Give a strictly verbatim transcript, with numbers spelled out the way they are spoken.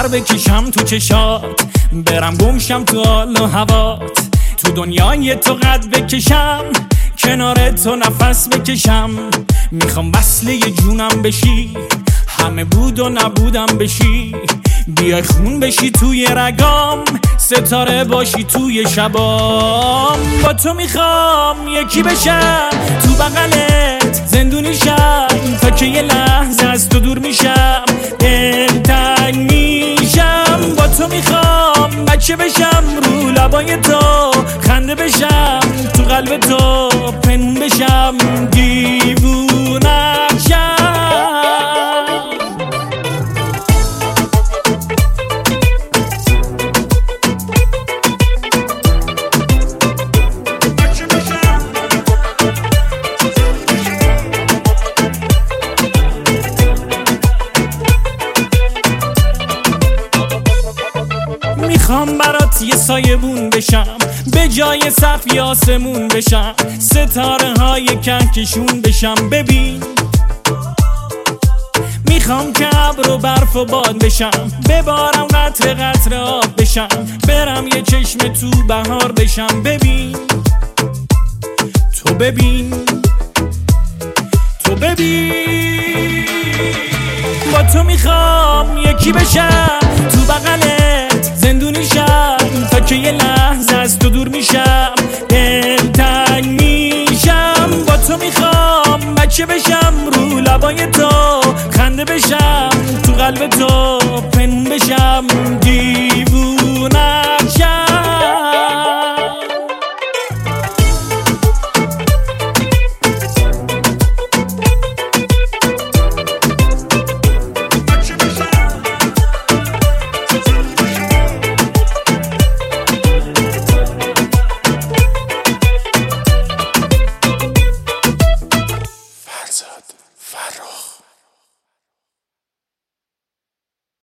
سر بکشم تو چشات، برم گمشم تو حال و هوات، تو دنیای تو قد بکشم، کنار تو نفس بکشم. میخوام وصله جونم بشی، همه بود و نبودم بشی، بیای خون بشی توی رگام، ستاره باشی توی شبام. با تو میخوام یکی بشم، تو بغلت زندونی شم، تا که یه لحظه از تو دور میشم، دلتنگ میشم. با تو میخوام بچه بشم، رو لبای تو خنده بشم، تو قلب تو پنهون بشم، دیوونم شم. میخوام برات یه سایبون بشم، به جای صفی آسمون بشم، ستاره های کهکشون بشم. ببین میخوام که ابر و برف و باد بشم، ببارم قطره قطره آب بشم، برم یه چشم تو بهار بشم. ببین تو ببین تو ببین با تو میخوام یکی بشم، تو بغلت زندونی شم، تا که یه لحظه از تو دور میشم، دلتنگ میشم. با تو میخوام بچه بشم، رو لبای تو خنده بشم، تو قلب تو پنهون بشم، دی